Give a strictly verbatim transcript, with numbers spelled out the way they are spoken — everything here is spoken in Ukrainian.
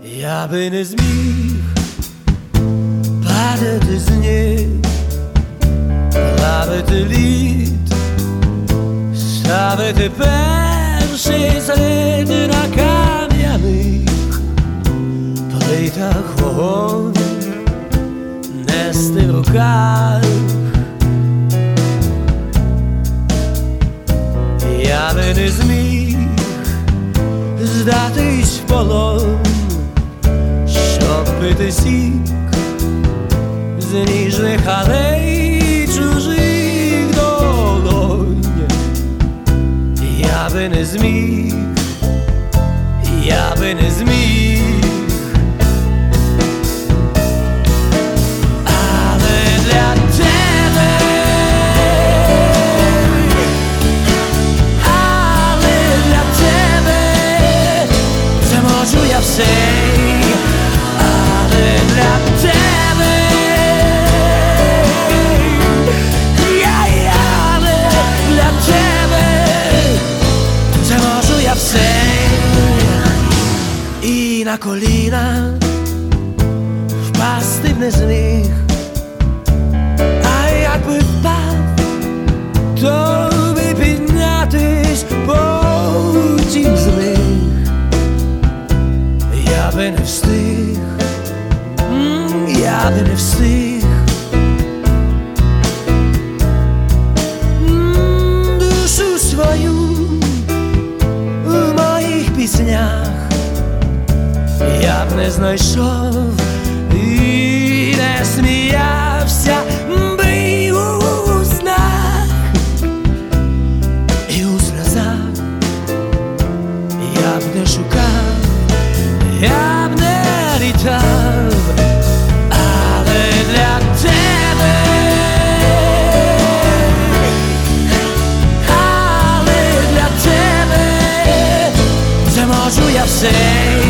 Я би не зміг падати з ніг, плавити лід, ставити перший слід на кам'яних плитах вогонь, нести в руках. Я би не зміг здатись в полон, щоб пити сік з ніжних алей чужих долонь. Я би не зміг, я би не зміг. Але для тебе, але для тебе це можу я все. Але для тебе, я, я, але для тебе це можу я все. І на коліна впасти б не зміг, а якби впав, то би піднятись потім зміг. Я би не встиг, я би не встиг. Душу свою в моїх піснях я б не знайшов і не сміявся би у снах і у сльозах. Я б не шукав, я б не літав. Але для тебе, але для тебе це можу я все.